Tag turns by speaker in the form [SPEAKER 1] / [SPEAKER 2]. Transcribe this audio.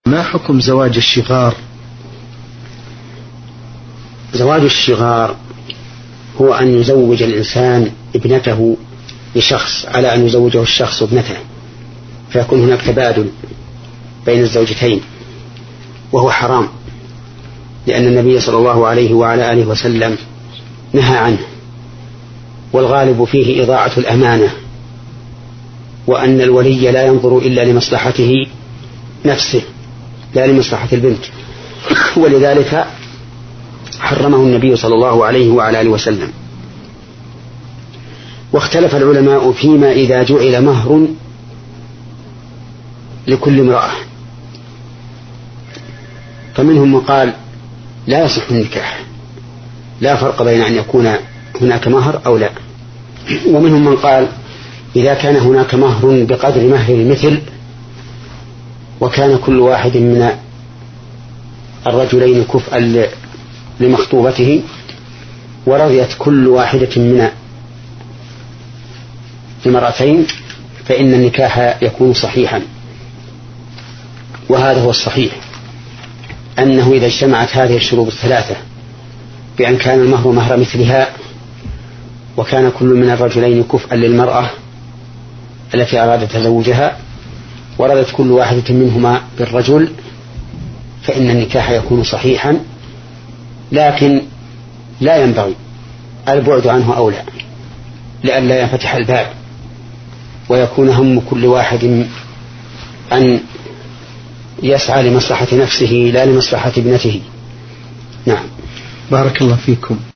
[SPEAKER 1] ما حكم زواج الشغار؟
[SPEAKER 2] زواج الشغار هو أن يزوج الإنسان ابنته لشخص على أن يزوجه الشخص ابنته، فيكون هناك تبادل بين الزوجتين، وهو حرام، لأن النبي صلى الله عليه وعلى آله وسلم نهى عنه، والغالب فيه إضاعة الأمانة، وأن الولي لا ينظر إلا لمصلحته نفسه لا لمصلحة البنت، ولذلك حرمه النبي صلى الله عليه وعلى آله وسلم. واختلف العلماء فيما إذا جعل مهر لكل امرأة، فمنهم من قال لا يصح النكاح، لا فرق بين أن يكون هناك مهر أو لا، ومنهم من قال إذا كان هناك مهر بقدر مهر المثل، وكان كل واحد من الرجلين كفءا لمخطوبته، ورضيت كل واحدة من المرأتين، فإن النكاح يكون صحيحا. وهذا هو الصحيح، أنه إذا اجتمعت هذه الشروط الثلاثة بأن كان المهر مهر مثلها، وكان كل من الرجلين كفءا للمرأة التي أراد تزوجها، ورضت كل واحدة منهما بالرجل، فإن النكاح يكون صحيحا، لكن لا ينبغي البعد عنه أولى، لئلا ينفتح الباب ويكون هم كل واحد أن يسعى لمصلحة نفسه لا لمصلحة ابنته. نعم.
[SPEAKER 1] بارك الله فيكم.